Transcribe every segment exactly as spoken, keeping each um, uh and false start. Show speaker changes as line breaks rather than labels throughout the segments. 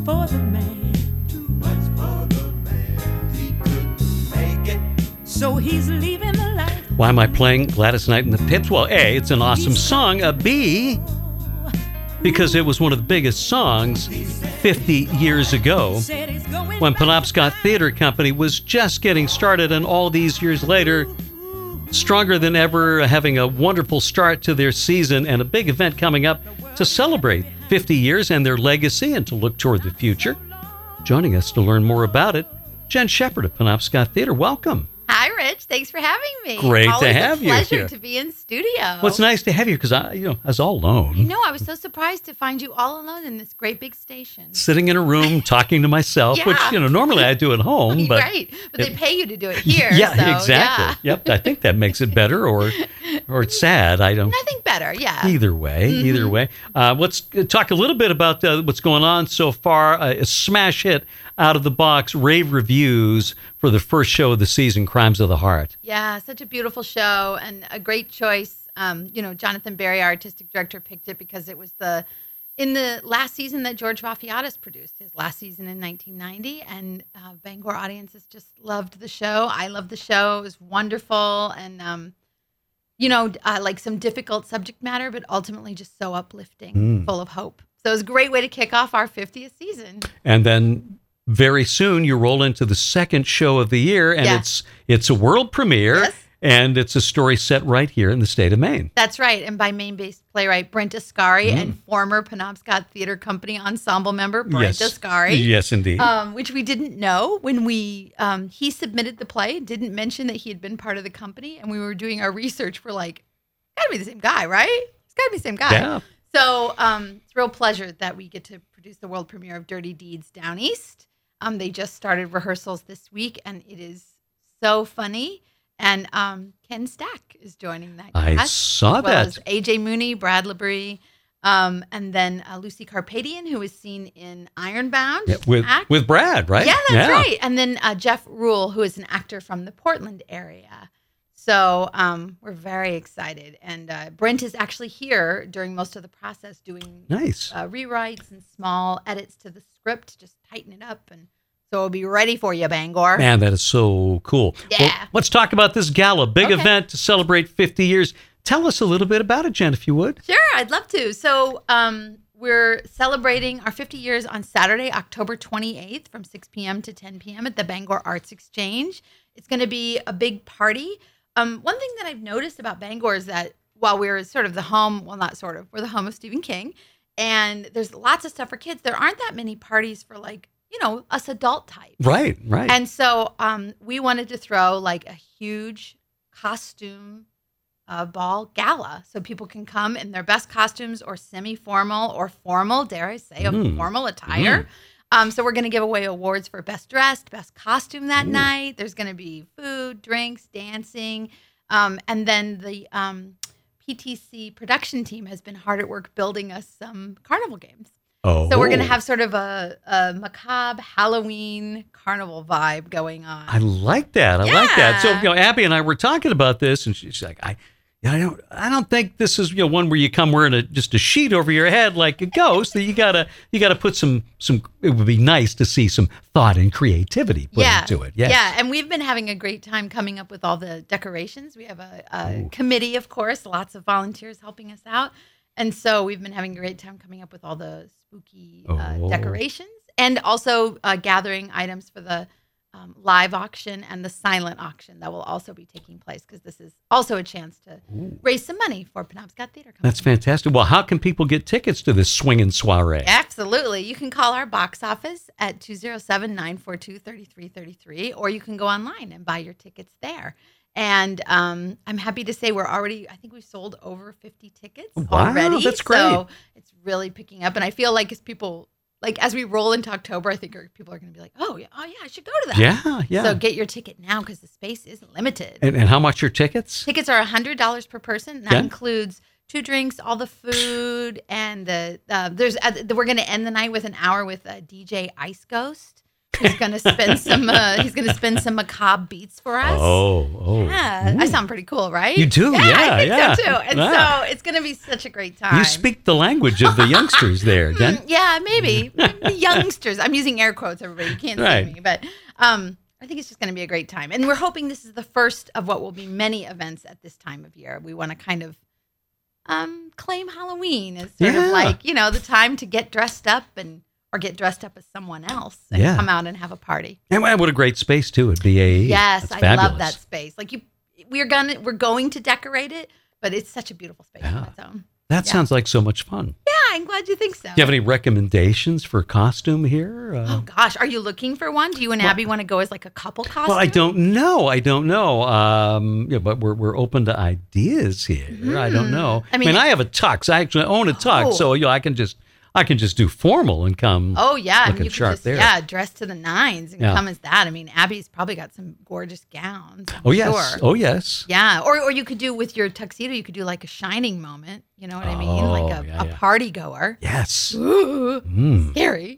for the man. Too much for the man. He couldn't make it. So he's leaving the life.
Why am I playing Gladys Knight and the Pips? Well, A, it's an awesome song. Uh, B, because it was one of the biggest songs fifty years ago when Penobscot Theater Company was just getting started, and all these years later, stronger than ever, having a wonderful start to their season and a big event coming up to celebrate fifty years and their legacy and to look toward the future. Joining us to learn more about it, Jen Shepherd of Penobscot Theater. Welcome.
Hi, Rich. Thanks for having me.
Great
Always
to have
a
you
pleasure
here.
to be in studio.
Well, it's nice to have you because I, you know, I was all alone.
You know, I was so surprised to find you all alone in this great big station.
Sitting in a room talking to myself,
Yeah.
which, you know, normally I do at home. But
right. But they pay you to do it here.
Yeah,
so,
exactly.
Yeah.
Yep. I think that makes it better or or it's sad. I don't.
Nothing better. Yeah.
Either way,
Mm-hmm.
either way. Uh, let's talk a little bit about uh, what's going on so far. Uh, a smash hit out of the box, rave reviews for the first show of the season, Crimes of the Heart.
Yeah, such a beautiful show and a great choice. Um, you know, Jonathan Barry, our artistic director, picked it because it was the in the last season that George Vafiatis produced, his last season in nineteen ninety, and uh, Bangor audiences just loved the show. I loved the show. It was wonderful, and um, you know, uh, like some difficult subject matter, but ultimately just so uplifting,
Mm.
full of hope. So it was a great way to kick off our fiftieth season.
And then very soon you roll into the second show of the year, and
Yeah.
it's it's a world premiere,
Yes.
and it's a story set right here in the state of Maine.
That's right. And by Maine-based playwright Brent Ascari
Mm.
and former Penobscot Theater Company ensemble member Brent
Yes.
Ascari.
Yes, indeed.
Um, which we didn't know when we, um, he submitted the play, didn't mention that he had been part of the company. And we were doing our research. We're like, gotta be the same guy, right? It's gotta be the same guy.
Yeah.
So um, it's a real pleasure that we get to produce the world premiere of Dirty Deeds Down East. Um, they just started rehearsals this week, and it is so funny. And um, Ken Stack is joining that
I
cast,
saw
as well
that.
as A J Mooney, Brad Labrie, um, and then uh, Lucy Carpadian, who was seen in Ironbound.
Yeah, with
act.
with Brad, right?
Yeah, that's right. And then uh, Jeff Rule, who is an actor from the Portland area. So um, we're very excited. And uh, Brent is actually here during most of the process doing
Nice.
uh, rewrites and small edits to the script, just tighten it up. And so it'll be ready for you, Bangor.
Man, that is so cool.
Yeah.
Well, let's talk about this gala, big
Okay.
event to celebrate fifty years. Tell us a little bit about it, Jen, if you would.
Sure, I'd love to. So um, we're celebrating our fifty years on Saturday, October twenty-eighth from six p.m. to ten p.m. at the Bangor Arts Exchange. It's going to be a big party. Um, one thing that I've noticed about Bangor is that while we're sort of the home, well, not sort of, we're the home of Stephen King, and there's lots of stuff for kids, there aren't that many parties for, like, you know, us adult type.
Right, right.
And so um, we wanted to throw like a huge costume uh, ball gala so people can come in their best costumes or semi-formal or formal, dare I say, of
Mm.
formal attire. Um, so we're going to give away awards for best dressed, best costume that
Ooh.
night. There's going to be food, drinks, dancing. Um, and then the um, P T C production team has been hard at work building us some carnival games.
oh.
So we're going to have sort of a, a macabre Halloween carnival vibe going on.
I like that. I like that. So,
Yeah.
you know, Abby and I were talking about this, and she's like, I, yeah, I don't, I don't think this is, you know, one where you come wearing a, just a sheet over your head like a ghost. That you gotta, you gotta put some, some. It would be nice to see some thought and creativity put
yeah.
into it. Yes.
Yeah. And we've been having a great time coming up with all the decorations. We have a, a
Ooh.
committee, of course, lots of volunteers helping us out. And so we've been having a great time coming up with all the spooky uh,
Oh.
decorations and also uh, gathering items for the um, live auction and the silent auction that will also be taking place because this is also a chance to
Ooh.
raise some money for Penobscot Theater Company.
That's fantastic. Well, how can people get tickets to this swinging soiree?
Absolutely. You can call our box office at two oh seven, nine four two, three three three three, or you can go online and buy your tickets there. And um, I'm happy to say we're already, I think we've sold over fifty tickets
Wow,
already.
that's great.
So it's really picking up. And I feel like as people, like as we roll into October, I think people are going to be like, oh, yeah, oh, yeah, I should go to that.
Yeah, yeah.
So get your ticket now because the space isn't limited.
and, and how much are tickets?
Tickets are one hundred dollars per person. That
Yeah.
includes two drinks, all the food, and the uh, there's uh, we're going to end the night with an hour with uh, D J Ice Ghost, He's going to spin some. Uh, he's going to spin some macabre beats for us.
Oh, oh.
Yeah, I sound pretty cool, right?
You do,
yeah.
yeah,
I think
yeah.
so too. And
Yeah.
so it's going to be such a great time.
You speak the language of the youngsters there, Jen.
Mm, yeah, maybe the youngsters. I'm using air quotes, everybody. You can't
Right.
see me, but um, I think it's just going to be a great time. And we're hoping this is the first of what will be many events at this time of year. We want to kind of um, claim Halloween as sort
Yeah.
of like, you know, the time to get dressed up and or get dressed up as someone else and
Yeah.
come out and have a party.
And what a great space too at B A E.
Yes,
That's
I
fabulous.
love that space. Like you, we're gonna we're going to decorate it, but it's such a beautiful space
Yeah.
on its own.
That
Yeah.
sounds like so much fun.
Yeah, I'm glad you think so.
Do you have any recommendations for costume here? Uh,
Oh gosh, are you looking for one? Do you and Abby want to go as like a couple costume?
well, I don't know. I don't know. Um, yeah, but we're we're open to ideas here. I don't know.
I
I
mean-
mean, I have a tux. I actually own a tux,
Oh.
so you know, I can just I can just do formal and come.
Oh yeah, and
looking
you can
sharp
just
there.
yeah dress to the nines and
Yeah.
come as that. I mean, Abby's probably got some gorgeous gowns. I'm
Oh yes.
sure.
Oh yes.
Yeah, or or you could do with your tuxedo. You could do like a shining moment. You know what I mean?
Oh,
Like a,
yeah,
a
yeah.
party goer.
Yes.
Ooh,
Mm.
scary.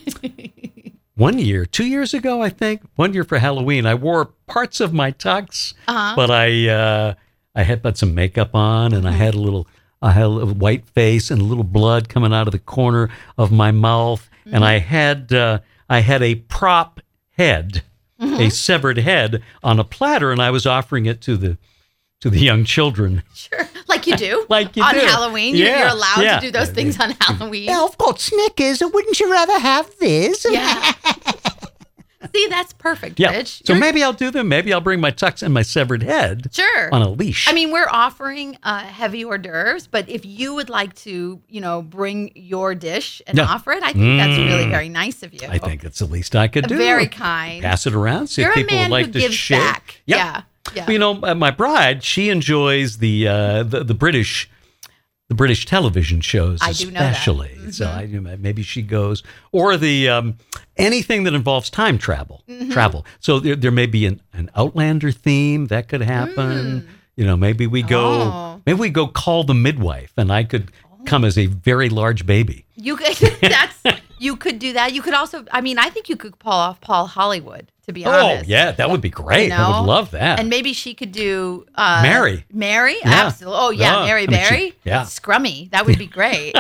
One year, two years ago, I think, one year for Halloween, I wore parts of my tux,
Uh-huh.
but I uh, I had put some makeup on, and I had a little, I had a little white face and a little blood coming out of the corner of my mouth, and I had uh, I had a prop head, a severed head on a platter, and I was offering it to the to the young children.
Sure, like you do.
Like you
on
do.
Halloween. You're-
Yeah,
You're allowed
yeah.
to do those things on Halloween.
I've got Snickers. Wouldn't you rather have this?
Yeah. See, that's perfect,
Yeah.
Rich.
So
You're-
maybe I'll do them. Maybe I'll bring my tux and my severed head
Sure.
on a leash.
I mean, we're offering uh, heavy hors d'oeuvres, but if you would like to, you know, bring your dish and
Yeah.
offer it, I think that's really
Mm.
very nice of you.
I think it's the least I could do.
Very kind.
Pass it around. See
You're
if
a
people
man
would like
who
to
gives
share.
back.
Yep.
Yeah. Yeah.
Well, you know, uh, my bride, she enjoys the uh, the, the British the British television shows,
I do know that.
especially. So I, maybe she goes, or the um, anything that involves time travel.
Mm-hmm.
Travel. So there, there may be an, an Outlander theme that could happen. You know, maybe we go.
Mm. Oh.
Maybe we go call the midwife, and I could come as a very large baby.
You could that's you could do that. You could also I mean, I think you could pull off Paul Hollywood, to be
Oh
honest.
yeah, that would be great.
You
I
know?
would love that.
And maybe she could do uh,
Mary.
Mary,
Yeah.
absolutely. Oh yeah,
Yeah.
Mary
I mean, she-
Berry.
yeah.
Scrummy. That would be great.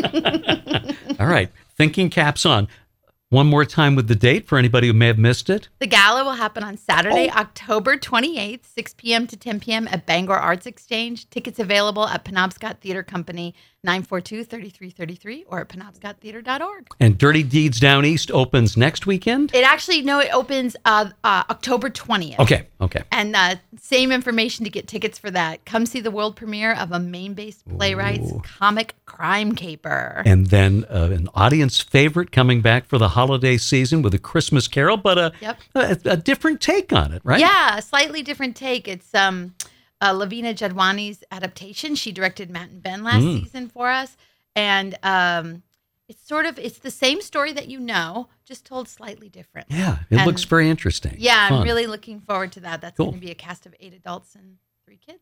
All right, thinking caps on. One more time with the date for anybody who may have missed it.
The gala will happen on Saturday,
Oh.
October twenty-eighth, six p.m. to ten p.m. at Bangor Arts Exchange. Tickets available at Penobscot Theater Company, nine four two, three three three three, or at penobscot theater dot org.
And Dirty Deeds Down East opens next weekend.
It actually, no, it opens uh, uh, October twentieth.
Okay, okay.
And uh, same information to get tickets for that. Come see the world premiere of a Maine-based playwright's
Ooh.
comic crime caper.
And then uh, an audience favorite coming back for the holiday season with A Christmas Carol, but a,
Yep.
a, a different take on it, right?
Yeah, a slightly different take. It's um, uh, Lavina Jadwani's adaptation. She directed Matt and Ben last
Mm.
season for us, and um, it's sort of it's the same story that you know, just told slightly different.
Yeah, it
And-
looks very interesting.
Yeah,
Fun.
I'm really looking forward to that. That's
Cool.
going to be a cast of eight adults and three kids.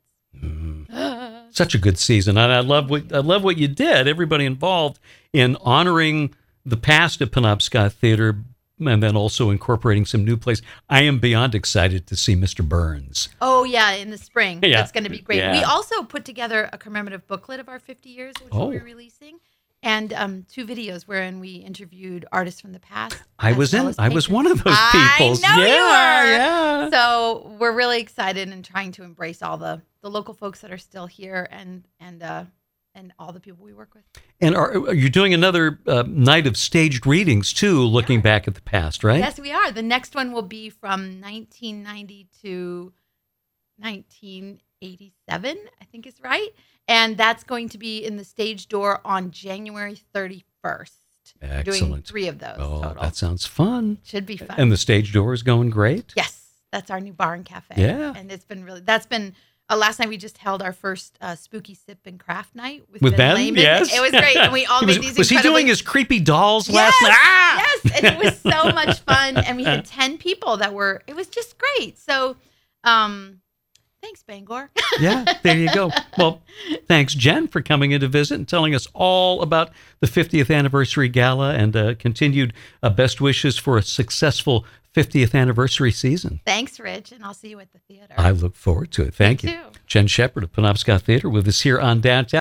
Mm. Such a good season, and I love what I love what you did. Everybody involved in honoring the past at Penobscot Theater, and then also incorporating some new plays. I am beyond excited to see Mister Burns.
Oh yeah, in the spring.
Yeah.
That's going to be great.
Yeah.
We also put together a commemorative booklet of our fifty years, which
Oh.
we're releasing, and um, two videos wherein we interviewed artists from the past.
I
as
was
well
in.
as
I was
patrons.
one of those
I
people.
know you
yeah,
were.
yeah.
So we're really excited and trying to embrace all the, the local folks that are still here and and uh, and all the people we work with.
And are, are you doing another uh, night of staged readings too, looking back at the past, right?
Yes, we are. The next one will be from nineteen ninety to nineteen eighty-seven, I think is right. And that's going to be in the Stage Door on January thirty-first. We're doing
Excellent.
three of those
Oh,
total.
that sounds fun.
Should be fun.
And the stage door is going great.
Yes, that's our new bar and cafe.
Yeah.
And it's been really, that's been, uh, last night we just held our first uh, spooky sip and craft night with,
With Ben,
Lehman.
yes.
It was great. And we all
He
made
was,
these
was he
incredibly-
doing his creepy dolls
Yes,
last night? Ah!
yes, and it was so much fun. And we had ten people that were, it was just great. So um, Thanks, Bangor.
Yeah, there you go. Well, thanks, Jen, for coming in to visit and telling us all about the fiftieth anniversary gala and uh, continued uh, best wishes for a successful fiftieth anniversary season.
Thanks, Rich, and I'll see you at the theater.
I look forward to it. Thank
Me
you.
too.
Jen Shepherd of Penobscot Theater with us here on Downtown.